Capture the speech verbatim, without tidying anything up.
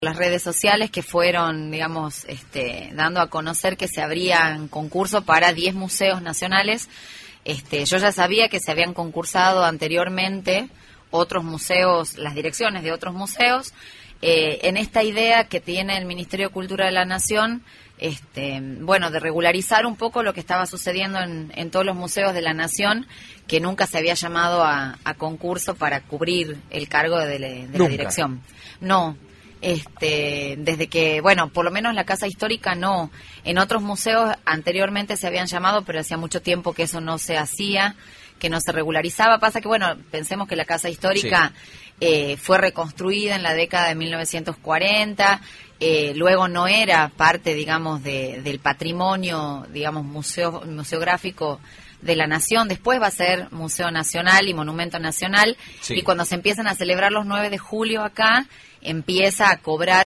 las redes sociales que fueron, digamos, este, dando a conocer que se abrían concursos para diez museos nacionales. Este, yo ya sabía que se habían concursado anteriormente otros museos, las direcciones de otros museos, eh, en esta idea que tiene el Ministerio de Cultura de la Nación, este, bueno, de regularizar un poco lo que estaba sucediendo en, en todos los museos de la Nación, que nunca se había llamado a, a concurso para cubrir el cargo de, de, de la dirección. No. Este, desde que, bueno, por lo menos la Casa Histórica no. En otros museos anteriormente se habían llamado, pero hacía mucho tiempo que eso no se hacía, que no se regularizaba. Pasa que, bueno, pensemos que la Casa Histórica sí. eh, fue reconstruida en la década de mil novecientos cuarenta, eh, luego no era parte, digamos, de, del patrimonio, digamos, museo, museográfico de la Nación. Después va a ser Museo Nacional y Monumento Nacional, sí. Y cuando se empiezan a celebrar los nueve de julio acá, empieza a cobrar